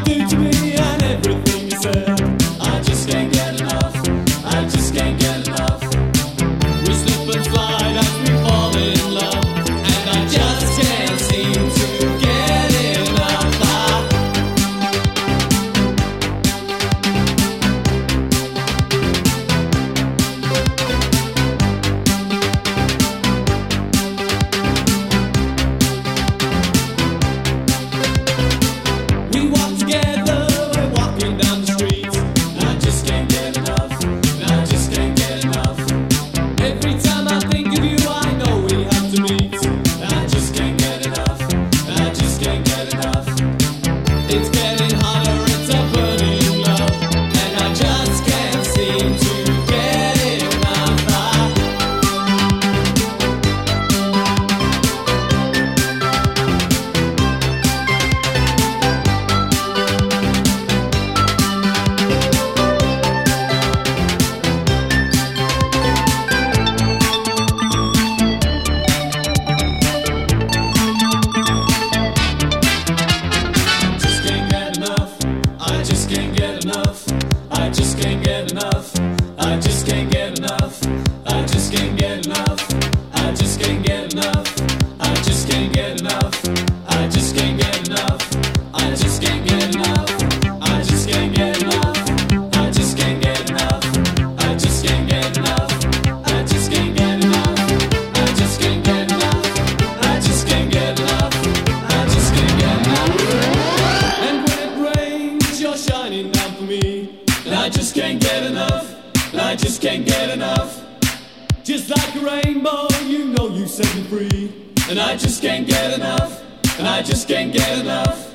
do to me and everything you said. I just can't get enough. I just can't get enough. We slip and slide as we fall in love, and I just can't seem to get enough. We walk together, we're walking down the street. I just can't get enough. I just can't get enough. Every time I think of you, I know we have to meet. I just can't get enough. I just can't get enough. It's getting hotter, it's a burning love, and I just can't seem to get enough. I just can't get enough. I just can't get enough. I just can't get enough. I just can't get enough. I just can't get enough. I just can't get enough. I just can't get enough. I just can't get enough. I just can't get enough. I just can't get enough. I just can't get enough. I just can't get enough. I just can't get enough. I just can't get enough. I just can't get enough. And when it rains, you're shining down for me, and I just can't get enough. And I just can't get enough. Just like a rainbow, you know you set me free, and I just can't get enough. And I just can't get enough.